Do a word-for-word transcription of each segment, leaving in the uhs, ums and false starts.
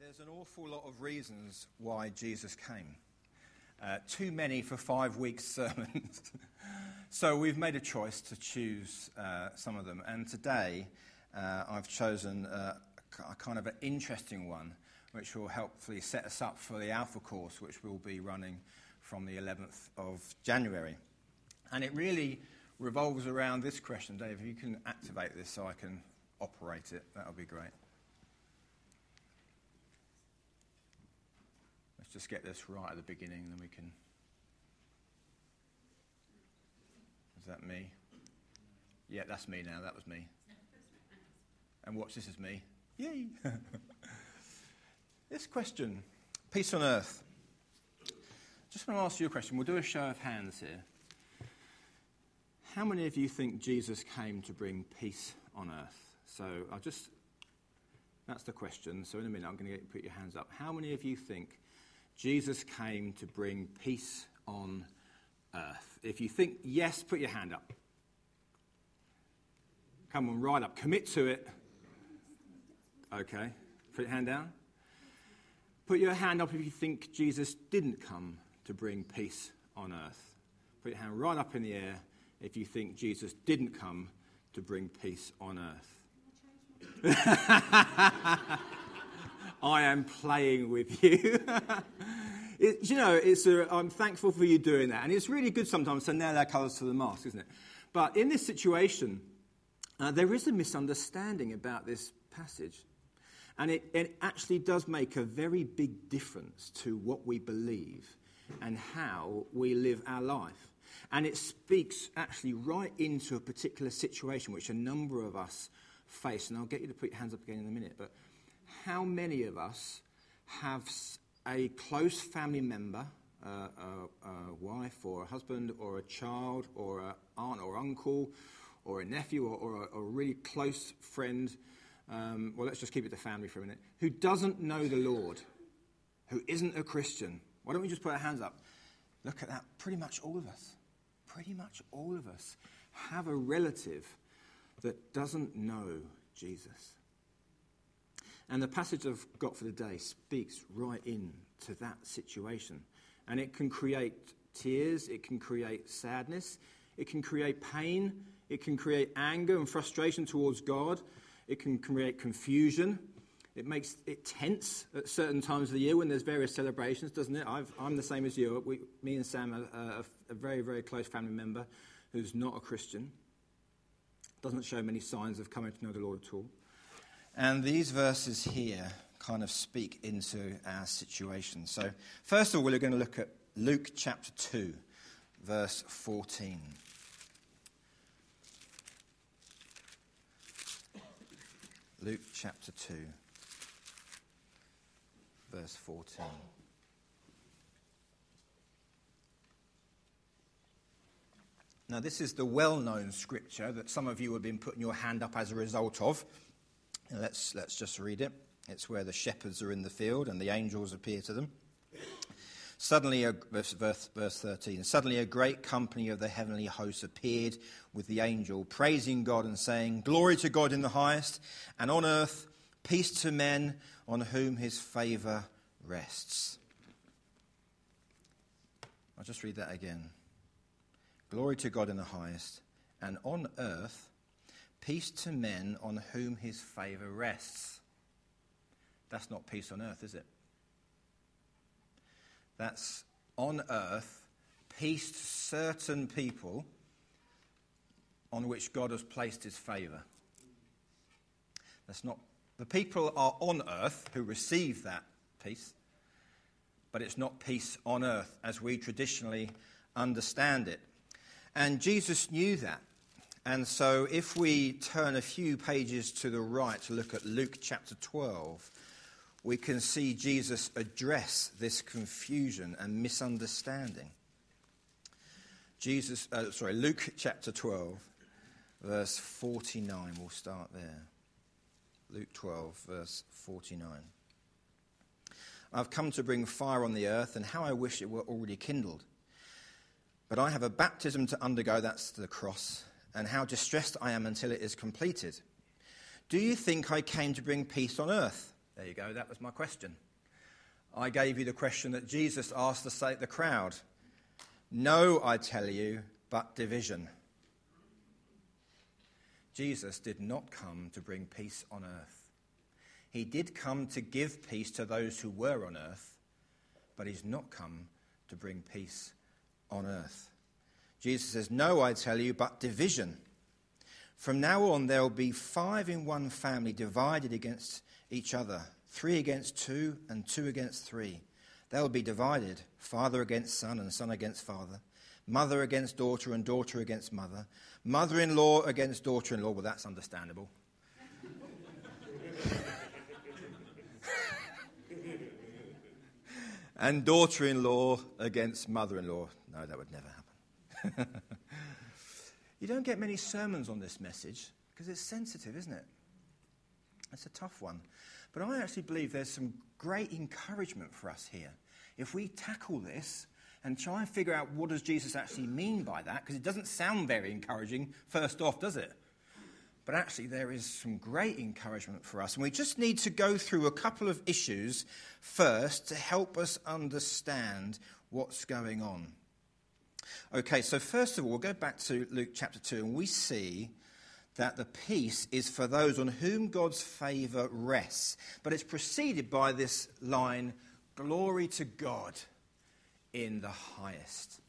There's an awful lot of reasons why Jesus came. Uh, too many for five weeks' sermons. So we've made a choice to choose uh, some of them. And today uh, I've chosen uh, a kind of an interesting one, which will hopefully set us up for the Alpha course, which will be running from the eleventh of January. And it really revolves around this question. Dave, if you can activate this so I can operate it, that would be great. Let's just get this right at the beginning, and then we can... Is that me? Yeah, that's me now. That was me. And watch, this is me. Yay! This question, peace on earth. Just want to ask you a question. We'll do a show of hands here. How many of you think Jesus came to bring peace on earth? So I'll just... That's the question. So in a minute, I'm going to get you to put your hands up. How many of you think Jesus came to bring peace on earth? If you think yes, put your hand up. Come on, right up. Commit to it. Okay. Put your hand down. Put your hand up if you think Jesus didn't come to bring peace on earth. Put your hand right up in the air if you think Jesus didn't come to bring peace on earth. I am playing with you. it, you know, it's a, I'm thankful for you doing that. And it's really good sometimes to nail our colours to the mast, isn't it? But in this situation, uh, there is a misunderstanding about this passage. And it, it actually does make a very big difference to what we believe and how we live our life. And it speaks actually right into a particular situation which a number of us face. And I'll get you to put your hands up again in a minute. But how many of us have a close family member, uh, a, a wife or a husband or a child or an aunt or uncle or a nephew or, or a, a really close friend, um, well, let's just keep it to family for a minute, who doesn't know the Lord, who isn't a Christian? Why don't we just put our hands up? Look at that. Pretty much all of us, pretty much all of us have a relative that doesn't know Jesus. And the passage I've got for the day speaks right into that situation. And it can create tears, it can create sadness, it can create pain, it can create anger and frustration towards God, it can create confusion, it makes it tense at certain times of the year when there's various celebrations, doesn't it? I've, I'm the same as you. We, me and Sam are a, a very, very close family member who's not a Christian, doesn't show many signs of coming to know the Lord at all. And these verses here kind of speak into our situation. So, first of all, we're going to look at Luke chapter two, verse fourteen. Luke chapter two, verse fourteen. Now, this is the well-known scripture that some of you have been putting your hand up as a result of. Let's let's just read it. It's where the shepherds are in the field and the angels appear to them. Suddenly, a, verse, verse thirteen, suddenly a great company of the heavenly hosts appeared with the angel, praising God and saying, "Glory to God in the highest, and on earth peace to men on whom his favour rests." I'll just read that again. Glory to God in the highest, and on earth peace to men on whom his favour rests. That's not peace on earth, is it? That's on earth, peace to certain people on which God has placed his favour. That's not... The people are on earth who receive that peace, but it's not peace on earth as we traditionally understand it. And Jesus knew that. And so if we turn a few pages to the right to look at Luke chapter twelve, we can see Jesus address this confusion and misunderstanding. Jesus, uh, sorry, Luke chapter twelve, verse forty-nine. We'll start there. Luke twelve, verse forty-nine. "I've come to bring fire on the earth, and how I wish it were already kindled. But I have a baptism to undergo," that's the cross, "and how distressed I am until it is completed. Do you think I came to bring peace on earth? There you go, that was my question. I gave you the question that Jesus asked the, the crowd. No, I tell you, but division. Jesus did not come to bring peace on earth. He did come to give peace to those who were on earth, but he's not come to bring peace on earth. Jesus says, no, I tell you, but division. From now on, there will be five in one family divided against each other, three against two and two against three. They'll be divided, father against son and son against father, mother against daughter and daughter against mother, mother-in-law against daughter-in-law. Well, that's understandable. And daughter-in-law against mother-in-law. No, that would never happen. You don't get many sermons on this message because it's sensitive, isn't it? It's a tough one. But I actually believe there's some great encouragement for us here. If we tackle this and try and figure out what does Jesus actually mean by that, because it doesn't sound very encouraging first off, does it? But actually there is some great encouragement for us. And we just need to go through a couple of issues first to help us understand what's going on. Okay, so first of all, we'll go back to Luke chapter two, and we see that the peace is for those on whom God's favour rests. But it's preceded by this line, glory to God in the highest.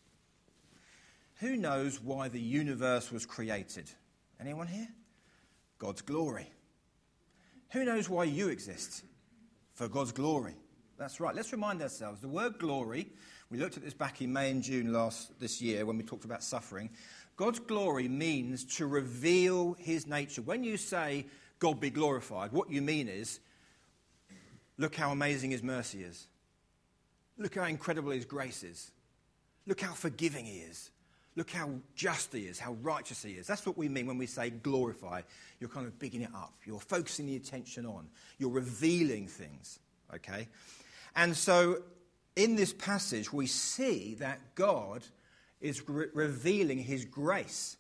Who knows why the universe was created? Anyone here? God's glory. Who knows why you exist? For God's glory. That's right. Let's remind ourselves. The word glory, we looked at this back in May and June last this year when we talked about suffering. God's glory means to reveal his nature. When you say, God be glorified, what you mean is, look how amazing his mercy is. Look how incredible his grace is. Look how forgiving he is. Look how just he is, how righteous he is. That's what we mean when we say glorify. You're kind of bigging it up. You're focusing the attention on. You're revealing things, okay? And so in this passage, we see that God is re- revealing his grace.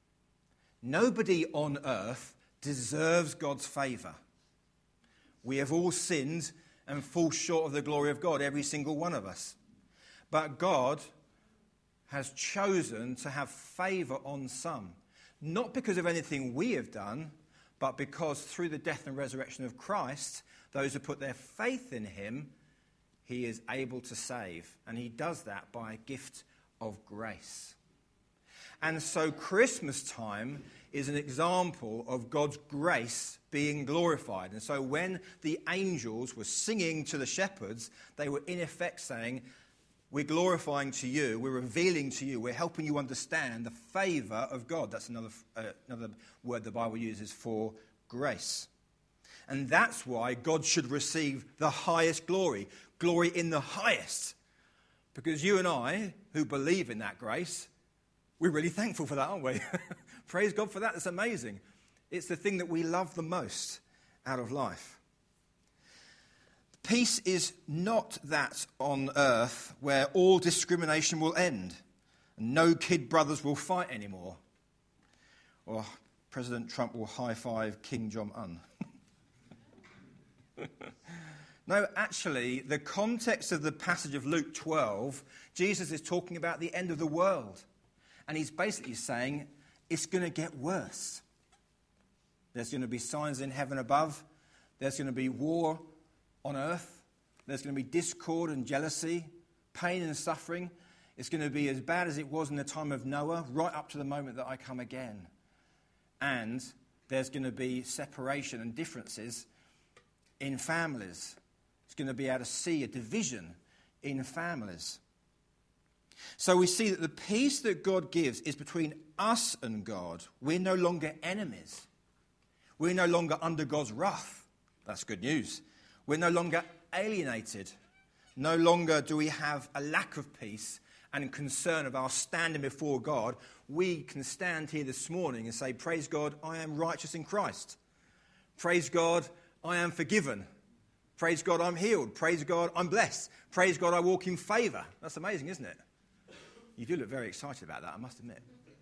Nobody on earth deserves God's favour. We have all sinned and fall short of the glory of God, every single one of us. But God has chosen to have favour on some, not because of anything we have done, but because through the death and resurrection of Christ, those who put their faith in him, he is able to save. And he does that by a gift of grace. And so Christmas time is an example of God's grace being glorified. And so when the angels were singing to the shepherds, they were in effect saying, we're glorifying to you, we're revealing to you, we're helping you understand the favour of God. That's another, uh, another word the Bible uses for grace. And that's why God should receive the highest glory, glory in the highest. Because you and I, who believe in that grace, we're really thankful for that, aren't we? Praise God for that. It's amazing. It's the thing that we love the most out of life. Peace is not that on earth where all discrimination will end and no kid brothers will fight anymore, or President Trump will high-five King Jong-un. No, actually, the context of the passage of Luke twelve, Jesus is talking about the end of the world. And he's basically saying it's going to get worse. There's going to be signs in heaven above. There's going to be war on earth. There's going to be discord and jealousy, pain and suffering. It's going to be as bad as it was in the time of Noah, right up to the moment that I come again. And there's going to be separation and differences in families. It's going to be able to see a division in families. So we see that the peace that God gives is between us and God. We're no longer enemies. We're no longer under God's wrath. That's good news. We're no longer alienated. No longer do we have a lack of peace and concern of our standing before God. We can stand here this morning and say, praise God, I am righteous in Christ. Praise God, I am forgiven. Praise God, I'm healed. Praise God, I'm blessed. Praise God, I walk in favour. That's amazing, isn't it? You do look very excited about that, I must admit.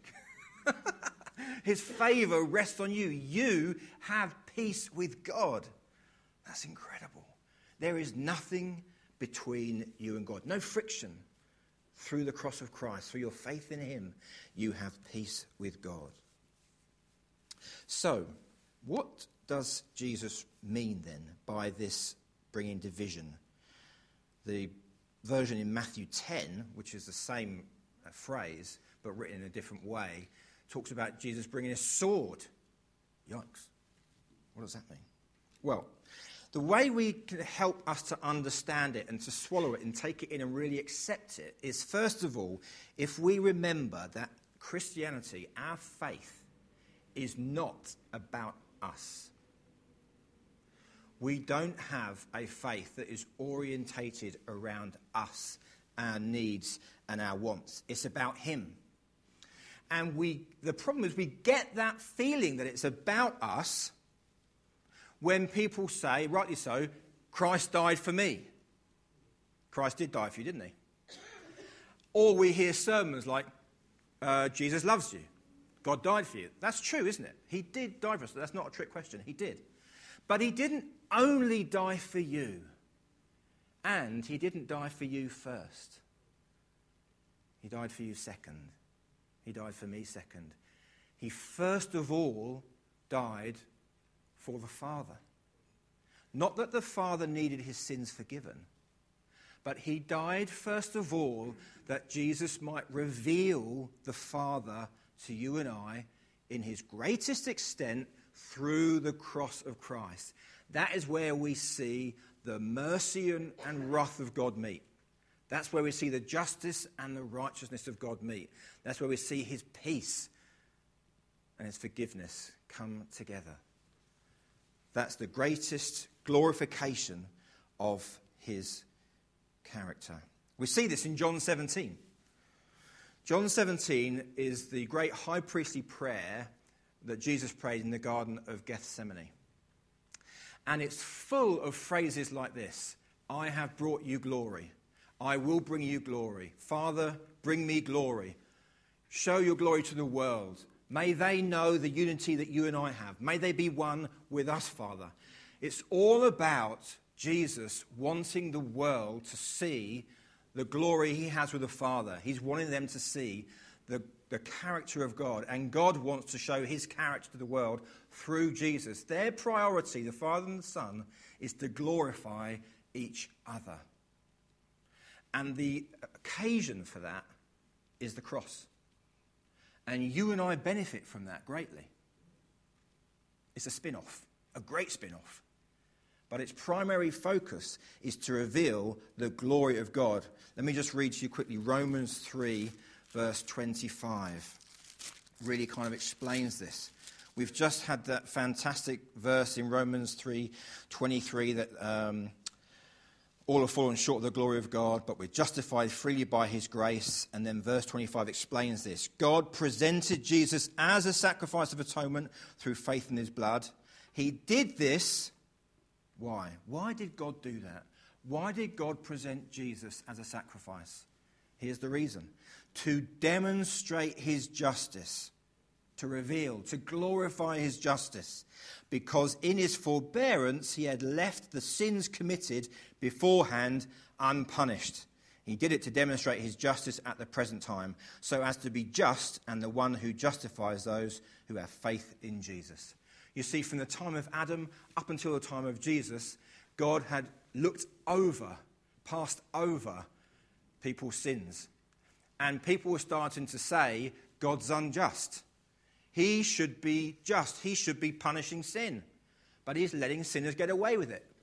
His favour rests on you. You have peace with God. That's incredible. There is nothing between you and God. No friction. Through the cross of Christ, through your faith in him, you have peace with God. So, what does Jesus mean then by this bringing division? The version in Matthew ten, which is the same phrase but written in a different way, talks about Jesus bringing a sword. Yikes. What does that mean? Well, the way we can help us to understand it and to swallow it and take it in and really accept it is, first of all, if we remember that Christianity, our faith, is not about us. We don't have a faith that is orientated around us, our needs and our wants. It's about him. And we, the problem is we get that feeling that it's about us when people say, rightly so, Christ died for me. Christ did die for you, didn't he? Or we hear sermons like, uh, Jesus loves you. God died for you. That's true, isn't it? He did die for us. That's not a trick question. He did. But he didn't only die for you. And he didn't die for you first. He died for you second. He died for me second. He first of all died for the Father. Not that the Father needed his sins forgiven, but he died first of all that Jesus might reveal the Father to you and I in his greatest extent through the cross of Christ. That is where we see the mercy and, and wrath of God meet. That's where we see the justice and the righteousness of God meet. That's where we see his peace and his forgiveness come together. That's the greatest glorification of his character. We see this in John seventeen. John seventeen is the great high priestly prayer that Jesus prayed in the Garden of Gethsemane. And it's full of phrases like this. I have brought you glory. I will bring you glory. Father, bring me glory. Show your glory to the world. May they know the unity that you and I have. May they be one with us, Father. It's all about Jesus wanting the world to see the glory he has with the Father. He's wanting them to see the, the character of God. And God wants to show his character to the world through Jesus. Their priority, the Father and the Son, is to glorify each other. And the occasion for that is the cross. And you and I benefit from that greatly. It's a spin-off, a great spin-off. But its primary focus is to reveal the glory of God. Let me just read to you quickly Romans three, verse twenty-five. Really kind of explains this. We've just had that fantastic verse in Romans three twenty-three that um, all have fallen short of the glory of God, but we're justified freely by his grace. And then verse twenty-five explains this. God presented Jesus as a sacrifice of atonement through faith in his blood. He did this. Why? Why did God do that? Why did God present Jesus as a sacrifice? Here's the reason. To demonstrate his justice. To reveal, to glorify his justice. Because in his forbearance he had left the sins committed beforehand unpunished. He did it to demonstrate his justice at the present time, so as to be just and the one who justifies those who have faith in Jesus. You see, from the time of Adam up until the time of Jesus, God had looked over, passed over people's sins. And people were starting to say, God's unjust. He should be just. He should be punishing sin. But he's letting sinners get away with it.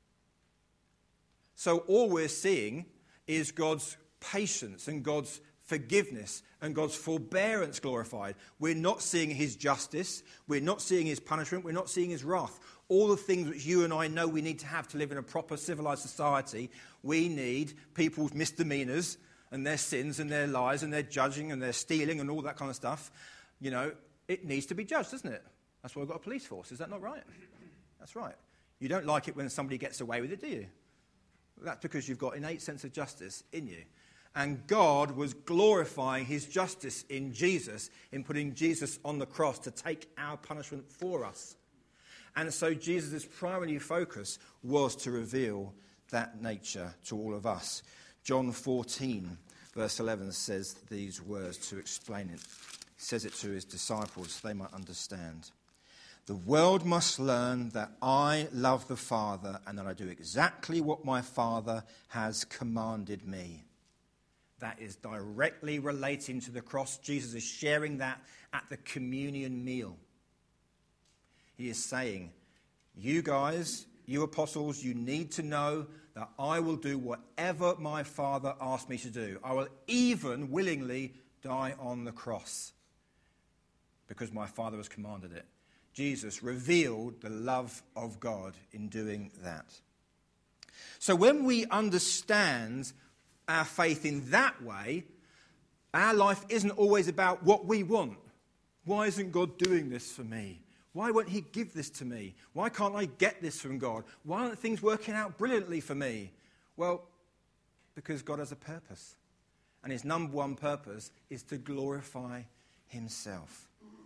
So all we're seeing is God's patience and God's forgiveness and God's forbearance glorified. We're not seeing his justice. We're not seeing his punishment. We're not seeing his wrath. All the things which you and I know we need to have to live in a proper civilized society. We need people's misdemeanors and their sins and their lies and their judging and their stealing and all that kind of stuff. You know, it needs to be judged, doesn't it? That's why we've got a police force. Is that not right? That's right. You don't like it when somebody gets away with it, do you? That's because you've got an innate sense of justice in you. And God was glorifying his justice in Jesus, in putting Jesus on the cross to take our punishment for us. And so Jesus' primary focus was to reveal that nature to all of us. John fourteen, verse eleven says these words to explain it. He says it to his disciples so they might understand. The world must learn that I love the Father and that I do exactly what my Father has commanded me. That is directly relating to the cross. Jesus is sharing that at the communion meal. He is saying, you guys, you apostles, you need to know that I will do whatever my Father asked me to do. I will even willingly die on the cross because my Father has commanded it. Jesus revealed the love of God in doing that. So when we understand our faith in that way, our life isn't always about what we want. Why isn't God doing this for me? Why won't he give this to me? Why can't I get this from God? Why aren't things working out brilliantly for me? Well, because God has a purpose. And his number one purpose is to glorify himself.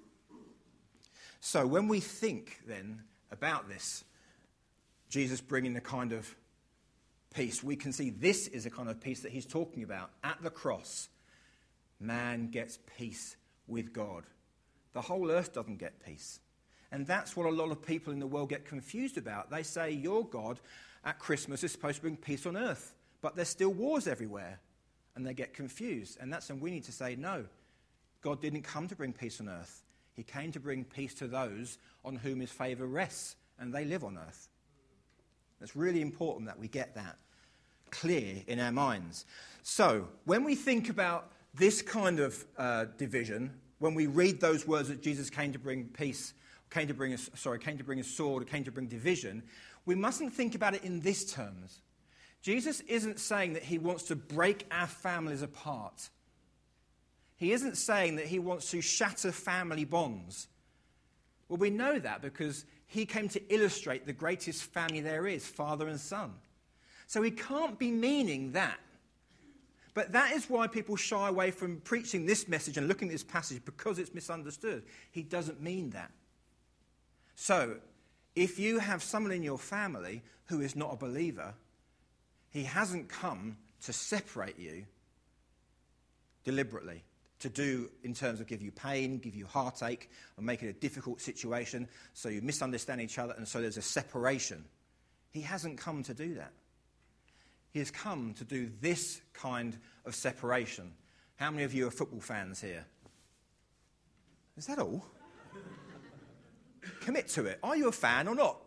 So when we think then about this, Jesus bringing the kind of peace, we can see this is a kind of peace that he's talking about. At the cross, man gets peace with God. The whole earth doesn't get peace. And that's what a lot of people in the world get confused about. They say your God at Christmas is supposed to bring peace on earth, but there's still wars everywhere. And they get confused. And that's when we need to say, no, God didn't come to bring peace on earth. He came to bring peace to those on whom his favour rests, and they live on earth. It's really important that we get that clear in our minds. So, when we think about this kind of uh, division, when we read those words that Jesus came to bring peace, came to bring a, sorry, came to bring a sword, came to bring division, we mustn't think about it in these terms. Jesus isn't saying that he wants to break our families apart. He isn't saying that he wants to shatter family bonds. Well, we know that because he came to illustrate the greatest family there is, father and son. So he can't be meaning that. But that is why people shy away from preaching this message and looking at this passage, because it's misunderstood. He doesn't mean that. So, if you have someone in your family who is not a believer, he hasn't come to separate you deliberately, to do in terms of give you pain, give you heartache, or make it a difficult situation, so you misunderstand each other, and so there's a separation. He hasn't come to do that. He has come to do this kind of separation. How many of you are football fans here? Is that all? Commit to it. Are you a fan or not?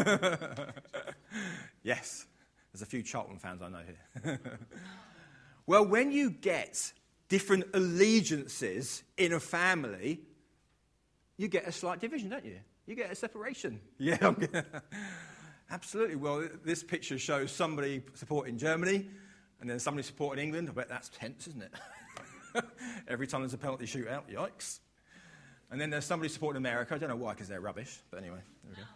Yes. There's a few Charlton fans I know here. Well, when you get different allegiances in a family, you get a slight division, don't you? You get a separation. Yeah, absolutely. Well, this picture shows somebody supporting Germany and then somebody supporting England. I bet that's tense, isn't it? Every time there's a penalty shootout, yikes. And then there's somebody supporting America. I don't know why, because they're rubbish. But anyway, there we go.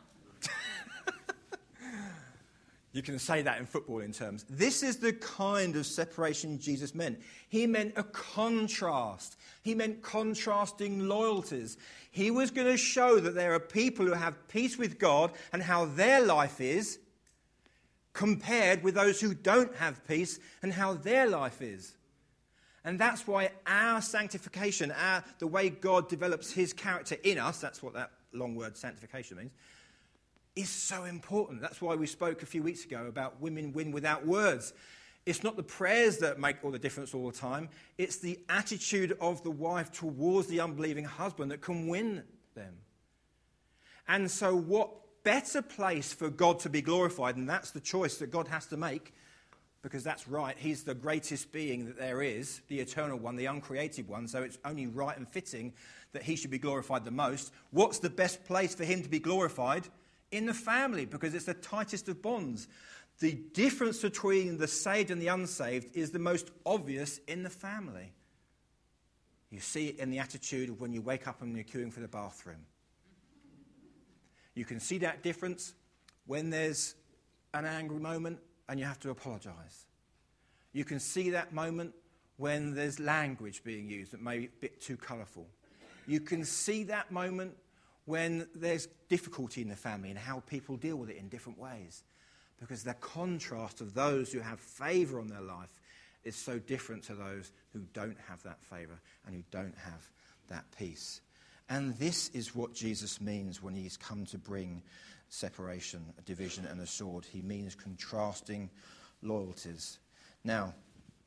You can say that in football in terms. This is the kind of separation Jesus meant. He meant a contrast. He meant contrasting loyalties. He was going to show that there are people who have peace with God and how their life is compared with those who don't have peace and how their life is. And that's why our sanctification, our, the way God develops his character in us, that's what that long word sanctification means, is so important. That's why we spoke a few weeks ago about women win without words. It's not the prayers that make all the difference all the time. It's the attitude of the wife towards the unbelieving husband that can win them. And so what better place for God to be glorified, and that's the choice that God has to make, because that's right, he's the greatest being that there is, the eternal one, the uncreated one, so it's only right and fitting that he should be glorified the most. What's the best place for him to be glorified? In the family, because it's the tightest of bonds. The difference between the saved and the unsaved is the most obvious in the family. You see it in the attitude of when you wake up and you're queuing for the bathroom. You can see that difference when there's an angry moment and you have to apologise. You can see that moment when there's language being used that may be a bit too colourful. You can see that moment when there's difficulty in the family and how people deal with it in different ways. because the contrast of those who have favour on their life is so different to those who don't have that favour and who don't have that peace. And this is what Jesus means when he's come to bring separation, a division and a sword. He means contrasting loyalties. Now,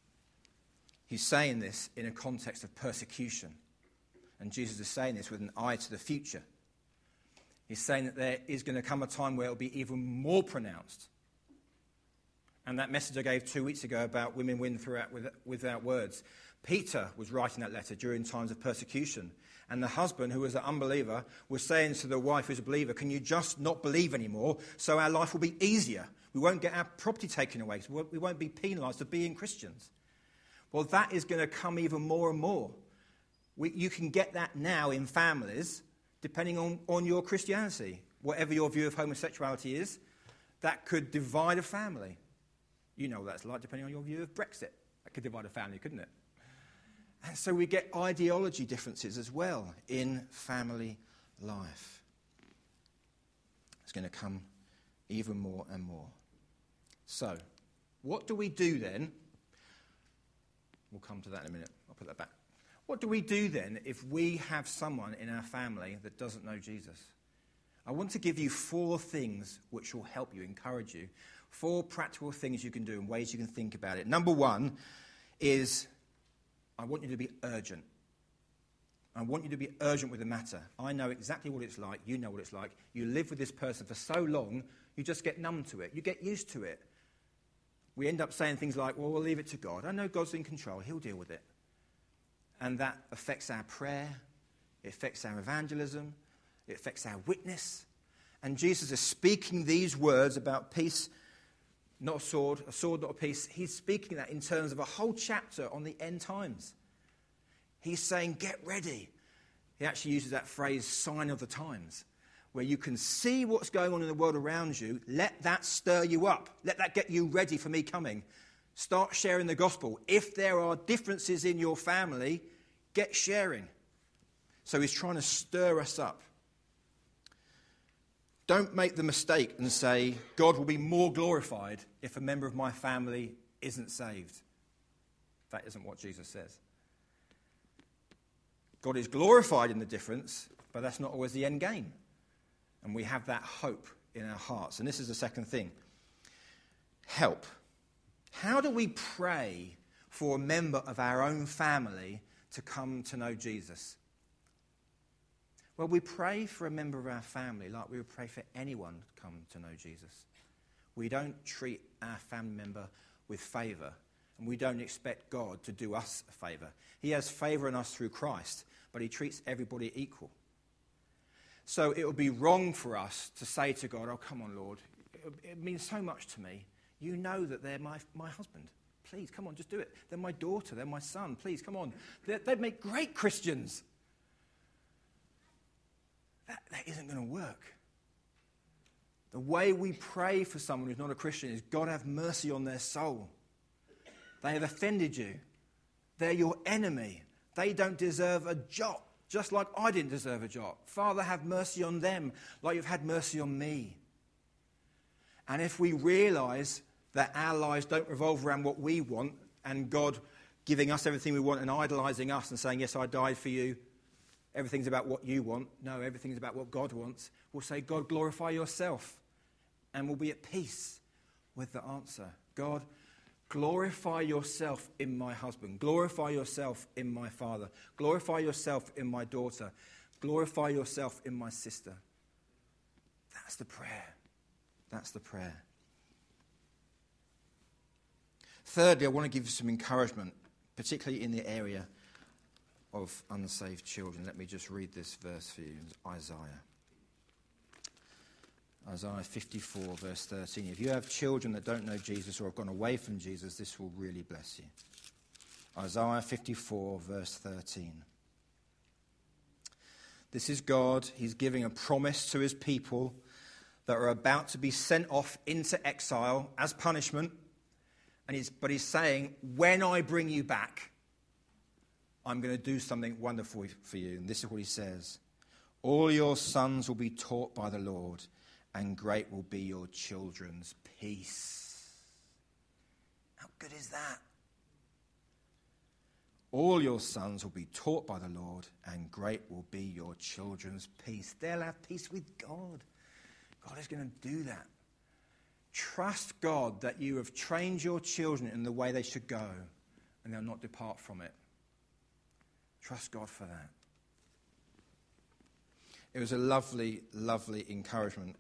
he's saying this in a context of persecution. And Jesus is saying this with an eye to the future. He's saying that there is going to come a time where it will be even more pronounced. And that message I gave two weeks ago about women win throughout without words. Peter was writing that letter during times of persecution. And the husband, who was an unbeliever, was saying to the wife who's a believer, can you just not believe anymore so our life will be easier? We won't get our property taken away. So we won't be penalised for being Christians. Well, that is going to come even more and more. We, you can get that now in families, depending on, on your Christianity. Whatever your view of homosexuality is, that could divide a family. You know what that's like, depending on your view of Brexit. That could divide a family, couldn't it? And so we get ideology differences as well in family life. It's going to come even more and more. So, what do we do then? We'll come to that in a minute. I'll put that back. What do we do then if we have someone in our family that doesn't know Jesus? I want to give you four things which will help you, encourage you. Four practical things you can do and ways you can think about it. Number one is, I want you to be urgent. I want you to be urgent with the matter. I know exactly what it's like. You know what it's like. You live with this person for so long, you just get numb to it. You get used to it. We end up saying things like, well, we'll leave it to God. I know God's in control. He'll deal with it. And that affects our prayer. It affects our evangelism. It affects our witness. And Jesus is speaking these words about peace, not a sword, a sword, not a peace. He's speaking that in terms of a whole chapter on the end times. He's saying, get ready. He actually uses that phrase, sign of the times, where you can see what's going on in the world around you. Let that stir you up. Let that get you ready for me coming. Start sharing the gospel. If there are differences in your family, get sharing. So he's trying to stir us up. Don't make the mistake and say, God will be more glorified if a member of my family isn't saved. That isn't what Jesus says. God is glorified in the difference, but that's not always the end game. And we have that hope in our hearts. And this is the second thing. Help. How do we pray for a member of our own family to come to know Jesus? Well, we pray for a member of our family like we would pray for anyone to come to know Jesus. We don't treat our family member with favour, and we don't expect God to do us a favour. He has favour in us through Christ, but he treats everybody equal. So it would be wrong for us to say to God, oh, come on, Lord, it, it means so much to me. You know that they're my, my husband. Please, come on, just do it. They're my daughter. They're my son. Please, come on. They're, they'd make great Christians. That, that isn't going to work. The way we pray for someone who's not a Christian is, God, have mercy on their soul. They have offended you. They're your enemy. They don't deserve a jot, just like I didn't deserve a jot. Father, have mercy on them like you've had mercy on me. And if we realise that our lives don't revolve around what we want, and God giving us everything we want and idolising us and saying, yes, I died for you, everything's about what you want. No, everything's about what God wants. We'll say, God, glorify yourself. And we'll be at peace with the answer. God, glorify yourself in my husband. Glorify yourself in my father. Glorify yourself in my daughter. Glorify yourself in my sister. That's the prayer. That's the prayer. Thirdly, I want to give you some encouragement, particularly in the area of unsaved children. Let me just read this verse for you. Isaiah. Isaiah fifty-four, verse thirteen. If you have children that don't know Jesus or have gone away from Jesus, this will really bless you. Isaiah fifty-four, verse thirteen. This is God. He's giving a promise to his people that are about to be sent off into exile as punishment. And he's, but he's saying, when I bring you back, I'm going to do something wonderful for you. And this is what he says. All your sons will be taught by the Lord, and great will be your children's peace. How good is that? All your sons will be taught by the Lord, and great will be your children's peace. They'll have peace with God. God is going to do that. Trust God that you have trained your children in the way they should go, and they'll not depart from it. Trust God for that. It was a lovely, lovely encouragement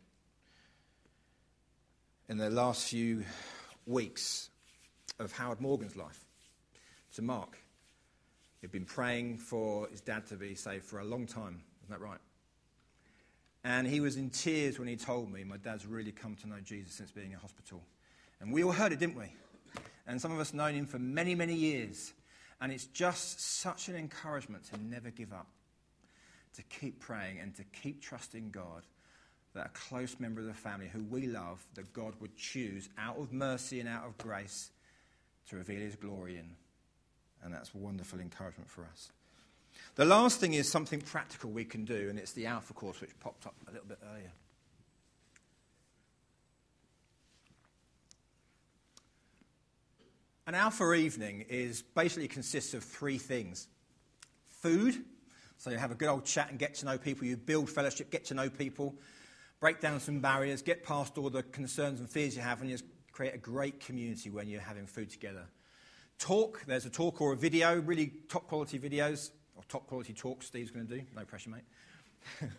in the last few weeks of Howard Morgan's life to Mark. He'd been praying for his dad to be saved for a long time. Isn't that right? And he was in tears when he told me, my dad's really come to know Jesus since being in hospital. And we all heard it, didn't we? And some of us known him for many, many years. And it's just such an encouragement to never give up, to keep praying and to keep trusting God that a close member of the family who we love, that God would choose out of mercy and out of grace to reveal his glory in. And that's a wonderful encouragement for us. The last thing is something practical we can do, and it's the Alpha course, which popped up a little bit earlier. An Alpha evening is basically consists of three things. Food, so you have a good old chat and get to know people. You build fellowship, get to know people, break down some barriers, get past all the concerns and fears you have, and just create a great community when you're having food together. Talk, there's a talk or a video, really top quality videos, or top quality talks Steve's going to do. No pressure, mate.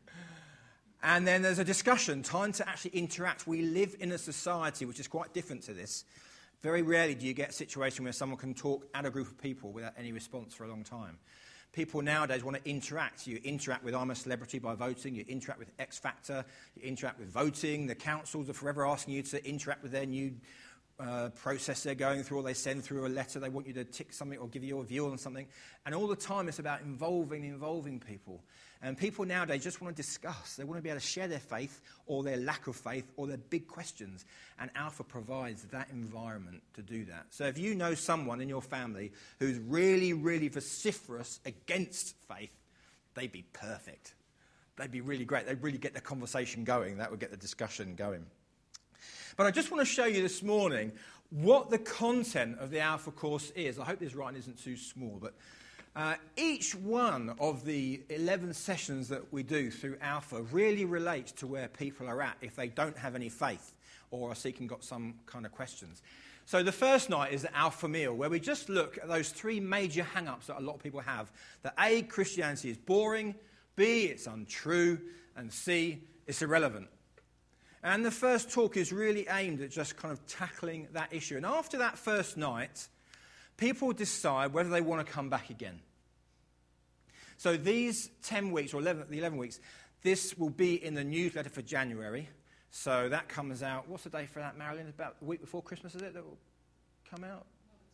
And then there's a discussion, time to actually interact. We live in a society which is quite different to this. Very rarely do you get a situation where someone can talk at a group of people without any response for a long time. People nowadays want to interact. You interact with I'm a Celebrity by voting. You interact with X Factor. You interact with voting. The councils are forever asking you to interact with their new uh, process they're going through, or they send through a letter. They want you to tick something or give you a view on something. And all the time it's about involving, involving people. And people nowadays just want to discuss. They want to be able to share their faith or their lack of faith or their big questions. And Alpha provides that environment to do that. So if you know someone in your family who's really, really vociferous against faith, they'd be perfect. They'd be really great. They'd really get the conversation going. That would get the discussion going. But I just want to show you this morning what the content of the Alpha course is. I hope this writing isn't too small, but Uh, each one of the eleven sessions that we do through Alpha really relates to where people are at if they don't have any faith or are seeking got some kind of questions. So the first night is the Alpha meal, where we just look at those three major hang-ups that a lot of people have. That A, Christianity is boring, B, it's untrue, and C, it's irrelevant. And the first talk is really aimed at just kind of tackling that issue. And after that first night, people decide whether they want to come back again. So these ten weeks, or eleven, the eleven weeks, this will be in the newsletter for January. So that comes out, what's the day for that, Marilyn? About a week before Christmas, is it, that will come out?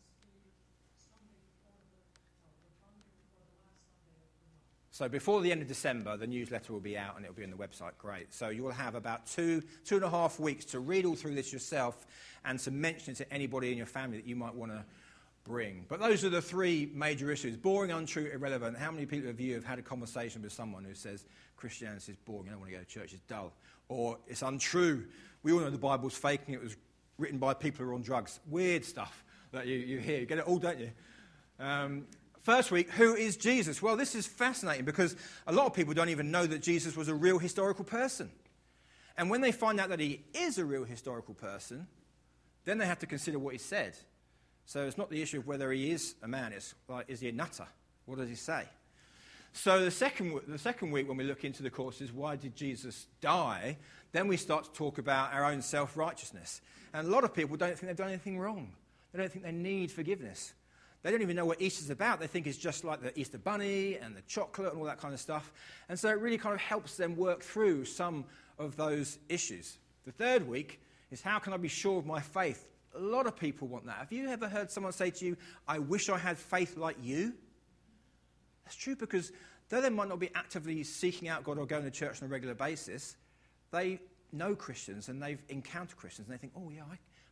So before the end of December, the newsletter will be out and it will be on the website. Great. So you will have about two, two and a half weeks to read all through this yourself and to mention it to anybody in your family that you might want to bring. But those are the three major issues: boring, untrue, irrelevant. How many people of you have had a conversation with someone who says Christianity is boring, I don't want to go to church, it's dull, or it's untrue? We all know the Bible's fake and it was written by people who are on drugs. Weird stuff that you, you hear. You get it all, don't you? Um, first week, who is Jesus? Well, this is fascinating because a lot of people don't even know that Jesus was a real historical person. And when they find out that he is a real historical person, then they have to consider what he said. So it's not the issue of whether he is a man. It's like, is he a nutter? What does he say? So the second, the second week when we look into the course is, why did Jesus die? Then we start to talk about our own self-righteousness. And a lot of people don't think they've done anything wrong. They don't think they need forgiveness. They don't even know what Easter's about. They think it's just like the Easter bunny and the chocolate and all that kind of stuff. And so it really kind of helps them work through some of those issues. The third week is, how can I be sure of my faith? A lot of people want that. Have you ever heard someone say to you, I wish I had faith like you? That's true, because though they might not be actively seeking out God or going to church on a regular basis, they know Christians and they've encountered Christians and they think, oh yeah, I,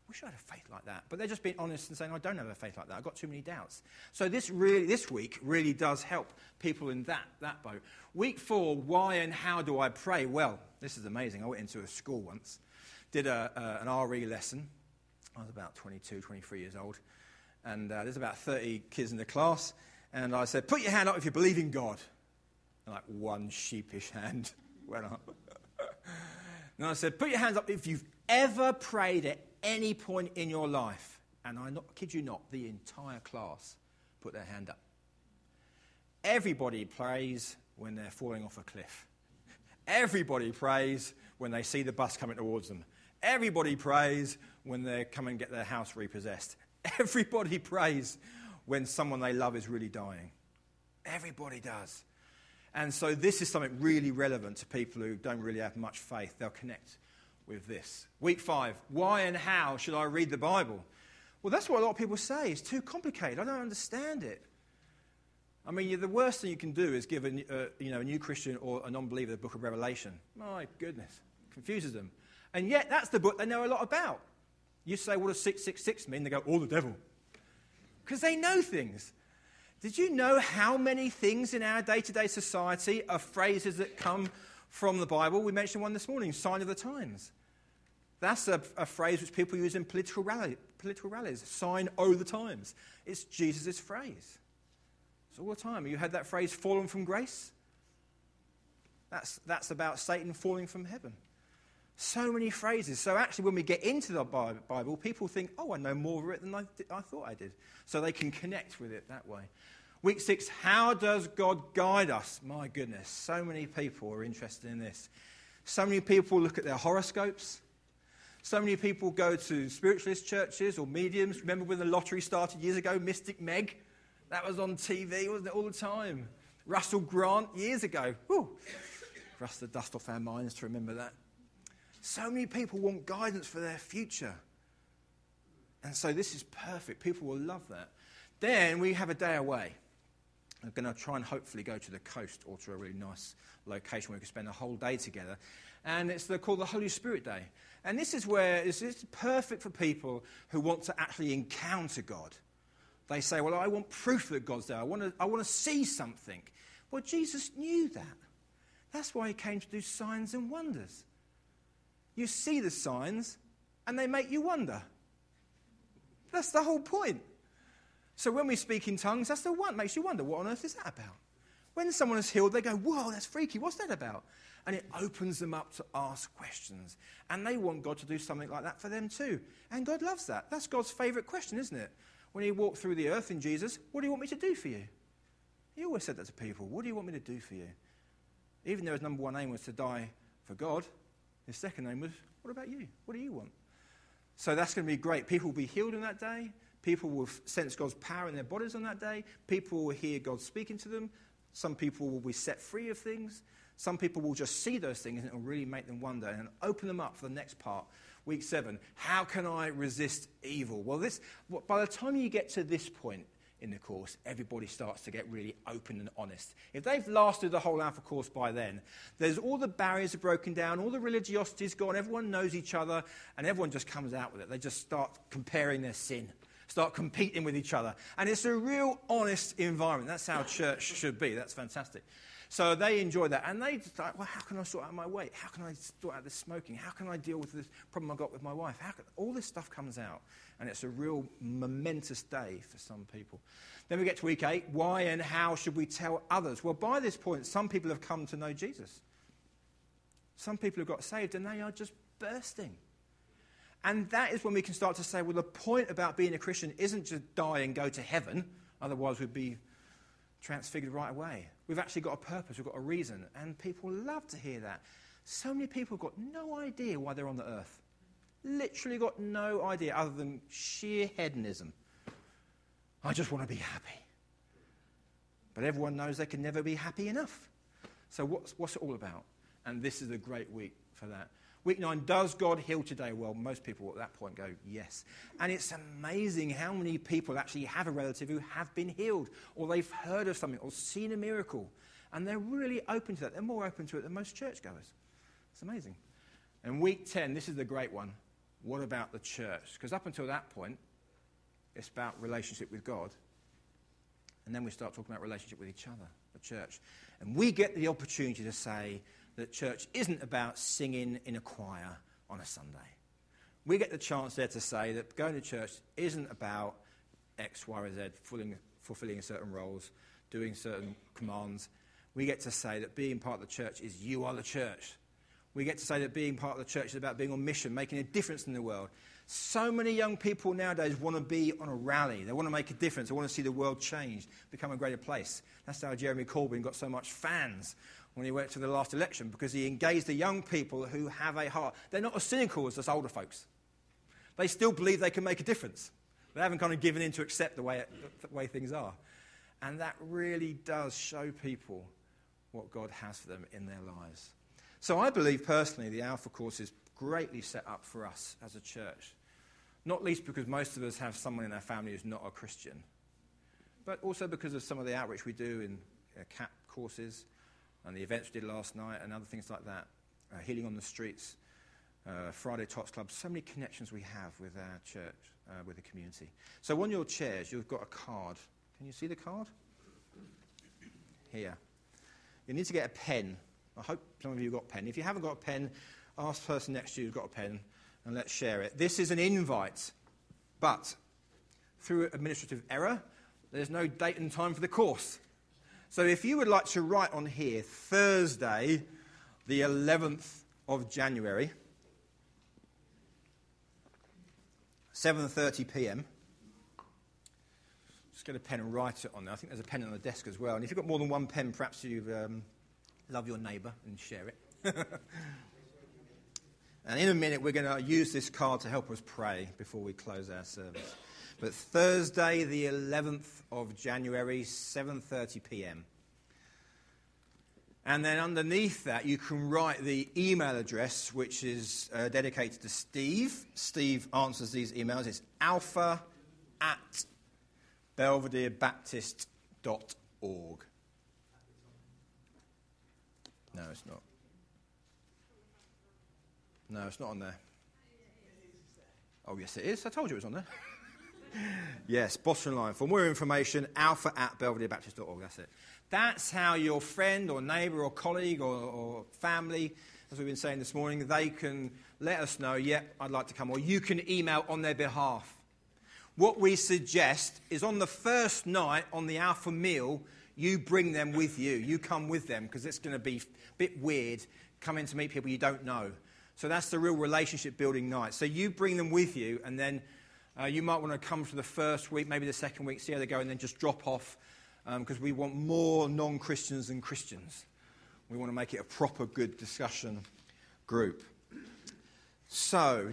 wish I had a faith like that. But they're just being honest and saying, I don't have a faith like that. I've got too many doubts. So this really, this week really does help people in that, that boat. Week four, why and how do I pray? Well, this is amazing. I went into a school once, did a, uh, an R E lesson. I was about twenty-two, twenty-three years old. And uh, there's about thirty kids in the class. And I said, put your hand up if you believe in God. And like one sheepish hand went up. And I said, put your hands up if you've ever prayed at any point in your life. And I not, kid you not, the entire class put their hand up. Everybody prays when they're falling off a cliff. Everybody prays when they see the bus coming towards them. Everybody prays when they come and get their house repossessed. Everybody prays when someone they love is really dying. Everybody does. And so this is something really relevant to people who don't really have much faith. They'll connect with this. Week five, why and how should I read the Bible? Well, that's what a lot of people say. It's too complicated. I don't understand it. I mean, the worst thing you can do is give a, uh, you know, a new Christian or a non-believer the book of Revelation. My goodness, confuses them. And yet, that's the book they know a lot about. You say, what does six six six mean? They go, oh, the devil. Because they know things. Did you know how many things in our day-to-day society are phrases that come from the Bible? We mentioned one this morning, sign of the times. That's a, a phrase which people use in political, rally, political rallies. Sign o' the times. It's Jesus' phrase. It's all the time. You had that phrase, fallen from grace? That's, that's about Satan falling from heaven. So many phrases. So actually, when we get into the Bible, people think, oh, I know more of it than I, th- I thought I did. So they can connect with it that way. Week six, how does God guide us? My goodness, so many people are interested in this. So many people look at their horoscopes. So many people go to spiritualist churches or mediums. Remember when the lottery started years ago, Mystic Meg? That was on T V, wasn't it, all the time? Russell Grant, years ago. Whew. Rust the dust off our minds to remember that. So many people want guidance for their future. And so this is perfect. People will love that. Then we have a day away. I'm going to try and hopefully go to the coast or to a really nice location where we can spend a whole day together. And it's the, called the Holy Spirit Day. And this is where it's, it's perfect for people who want to actually encounter God. They say, well, I want proof that God's there. I want to, I want to see something. Well, Jesus knew that. That's why he came to do signs and wonders. You see the signs, and they make you wonder. That's the whole point. So when we speak in tongues, that's the one makes you wonder, what on earth is that about? When someone is healed, they go, whoa, that's freaky. What's that about? And it opens them up to ask questions. And they want God to do something like that for them too. And God loves that. That's God's favourite question, isn't it? When he walked through the earth in Jesus, what do you want me to do for you? He always said that to people. What do you want me to do for you? Even though his number one aim was to die for God, his second aim was, what about you? What do you want? So that's going to be great. People will be healed on that day. People will sense God's power in their bodies on that day. People will hear God speaking to them. Some people will be set free of things. Some people will just see those things and it will really make them wonder and open them up for the next part. Week seven, how can I resist evil? Well, this by the time you get to this point in the course, everybody starts to get really open and honest. If they've lasted the whole Alpha course by then, there's all the barriers are broken down, all the religiosity's gone, everyone knows each other, and everyone just comes out with it. They just start comparing their sin, start competing with each other. And it's a real honest environment. That's how church should be. That's fantastic. So they enjoy that. And they just like, well, how can I sort out my weight? How can I sort out this smoking? How can I deal with this problem I've got with my wife? How can... All this stuff comes out. And it's a real momentous day for some people. Then we get to week eight. Why and how should we tell others? Well, by this point, some people have come to know Jesus. Some people have got saved and they are just bursting. And that is when we can start to say, well, the point about being a Christian isn't just die and go to heaven. Otherwise, we'd be transfigured right away. We've actually got a purpose. We've got a reason. And people love to hear that. So many people have got no idea why they're on the earth. Literally got no idea other than sheer hedonism. I just want to be happy. But everyone knows they can never be happy enough. So what's, what's it all about? And this is a great week for that. Week nine, does God heal today? Well, most people at that point go, yes. And it's amazing how many people actually have a relative who have been healed, or they've heard of something, or seen a miracle. And they're really open to that. They're more open to it than most churchgoers. It's amazing. And week ten, this is the great one. what about the church? Because up until that point, it's about relationship with God. And then we start talking about relationship with each other, the church. And we get the opportunity to say that church isn't about singing in a choir on a Sunday. We get the chance there to say that going to church isn't about X, Y, or Z, fulfilling, fulfilling certain roles, doing certain commands. We get to say that being part of the church is you are the church. We get to say that being part of the church is about being on mission, making a difference in the world. So many young people nowadays want to be on a rally. They want to make a difference. They want to see the world change, become a greater place. That's how Jeremy Corbyn got so much fans when he went to the last election, because he engaged the young people who have a heart. They're not as cynical as us older folks. They still believe they can make a difference. They haven't kind of given in to accept the way, it, the way things are. And that really does show people what God has for them in their lives. So I believe personally the Alpha course is greatly set up for us as a church. Not least because most of us have someone in our family who's not a Christian, but also because of some of the outreach we do in uh, C A P courses and the events we did last night and other things like that, uh, Healing on the Streets, uh, Friday Tots Club, so many connections we have with our church, uh, with the community. So on your chairs, you've got a card. Can you see the card? Here. You need to get a pen. I hope some of you have got a pen. If you haven't got a pen, ask the person next to you who's got a pen, and let's share it. This is an invite, but through administrative error, there's no date and time for the course. So if you would like to write on here, Thursday, the eleventh of January, seven thirty p.m., just get a pen and write it on there. I think there's a pen on the desk as well. And if you've got more than one pen, perhaps you um, love your neighbour and share it. And in a minute, we're going to use this card to help us pray before we close our service. But Thursday, the eleventh of January, seven thirty p.m. And then underneath that, you can write the email address, which is uh, dedicated to Steve. Steve answers these emails. It's alpha at belvedere baptist dot org. No, it's not. No, it's not on there. Oh, yes, it is. I told you it was on there. Yes, bottom line. For more information, alpha at belvedere baptist dot org. That's it. That's how your friend or neighbour or colleague or, or family, as we've been saying this morning, they can let us know, yep, I'd like to come. Or you can email on their behalf. What we suggest is on the first night on the Alpha meal, you bring them with you. You come with them, because it's going to be a bit weird coming to meet people you don't know. So that's the real relationship building night. So you bring them with you, and then uh, you might want to come for the first week, maybe the second week, see how they go, and then just drop off, because um, we want more non-Christians than Christians. We want to make it a proper good discussion group. So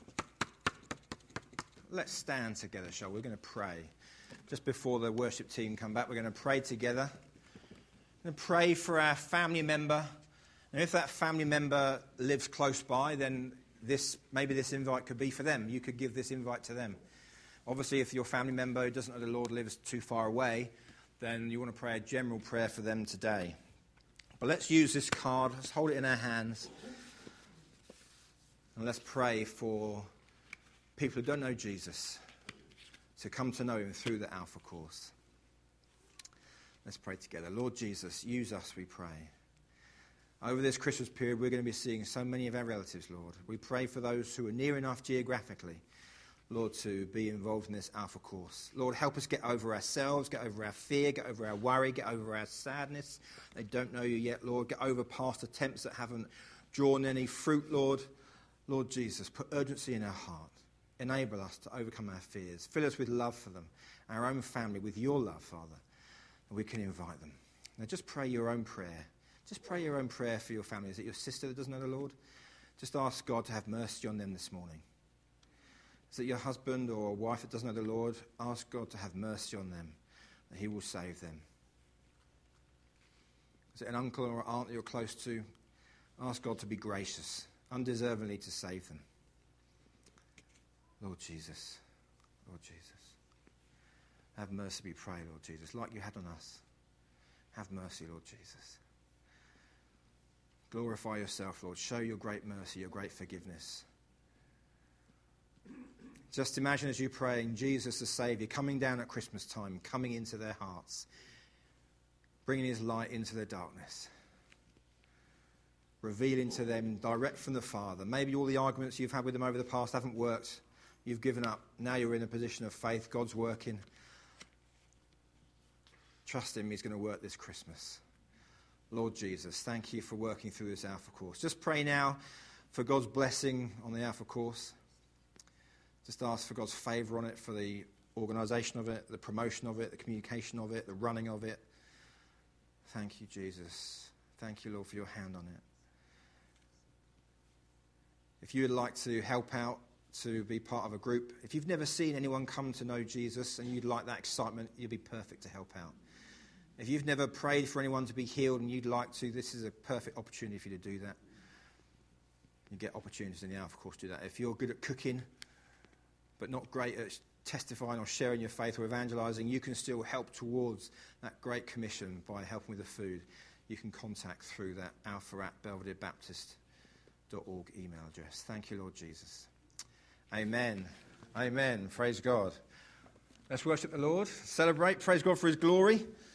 let's stand together, shall we? We're going to pray. Just before the worship team come back, we're going to pray together. We're going to pray for our family member. And if that family member lives close by, then this maybe this invite could be for them. You could give this invite to them. Obviously, if your family member who doesn't know the Lord lives too far away, then you want to pray a general prayer for them today. But let's use this card. Let's hold it in our hands. And let's pray for people who don't know Jesus to come to know him through the Alpha course. Let's pray together. Lord Jesus, use us, we pray. Over this Christmas period, we're going to be seeing so many of our relatives, Lord. We pray for those who are near enough geographically, Lord, to be involved in this Alpha course. Lord, help us get over ourselves, get over our fear, get over our worry, get over our sadness. They don't know you yet, Lord. Get over past attempts that haven't drawn any fruit, Lord. Lord Jesus, put urgency in our heart. Enable us to overcome our fears. Fill us with love for them, our own family, with your love, Father, and we can invite them. Now just pray your own prayer. Just pray your own prayer for your family. Is it your sister that doesn't know the Lord? Just ask God to have mercy on them this morning. Is it your husband or wife that doesn't know the Lord? Ask God to have mercy on them, that he will save them. Is it an uncle or aunt that you're close to? Ask God to be gracious, undeservingly to save them. Lord Jesus, Lord Jesus, have mercy, we pray, Lord Jesus, like you had on us. Have mercy, Lord Jesus. Glorify yourself, Lord. Show your great mercy, your great forgiveness. Just imagine as you pray, Jesus the Saviour coming down at Christmas time, coming into their hearts, bringing his light into their darkness, revealing to them direct from the Father. Maybe all the arguments you've had with them over the past haven't worked. You've given up. Now you're in a position of faith. God's working. Trust him. He's going to work this Christmas. Lord Jesus, thank you for working through this Alpha course. Just pray now for God's blessing on the Alpha course. Just ask for God's favour on it, for the organisation of it, the promotion of it, the communication of it, the running of it. Thank you, Jesus. Thank you, Lord, for your hand on it. If you would like to help out, to be part of a group, if you've never seen anyone come to know Jesus and you'd like that excitement, you'd be perfect to help out. If you've never prayed for anyone to be healed and you'd like to, this is a perfect opportunity for you to do that. You get opportunities in the Alpha course to do that. If you're good at cooking, but not great at testifying or sharing your faith or evangelising, you can still help towards that great commission by helping with the food. You can contact through that alpha at belvedere baptist dot org email address. Thank you, Lord Jesus. Amen. Amen. Praise God. Let's worship the Lord. Celebrate. Praise God for his glory.